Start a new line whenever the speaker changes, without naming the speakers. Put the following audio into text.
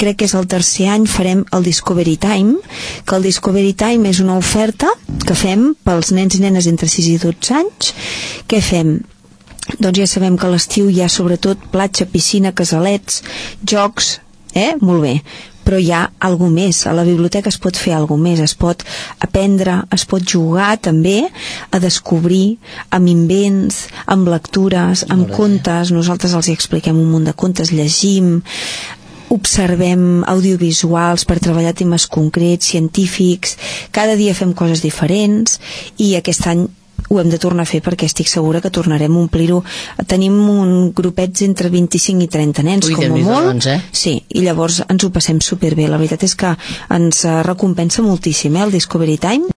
crec que és el tercer any, farem el Discovery Time, que el Discovery Time és una oferta que fem pels nens i nenes entre 6 i 12 anys. Què fem? Doncs ja sabem que a l'estiu hi ha sobretot platja, piscina, casalets, jocs, molt bé, però hi ha alguna més. A la biblioteca es pot fer alguna més, es pot aprendre, es pot jugar també a descobrir amb invents, amb lectures, amb contes. Nosaltres els expliquem un munt de contes, llegim, observem audiovisuals per treballar temes concrets, científics. Cada dia fem coses diferents i aquest any ho hem de tornar a fer perquè estic segura que tornarem a omplir-ho. Tenim un grupets entre 25 i 30 nens, com a molt. Sí, i llavors ens ho passem superbé. La veritat és que ens recompensa moltíssim, el Discovery Time.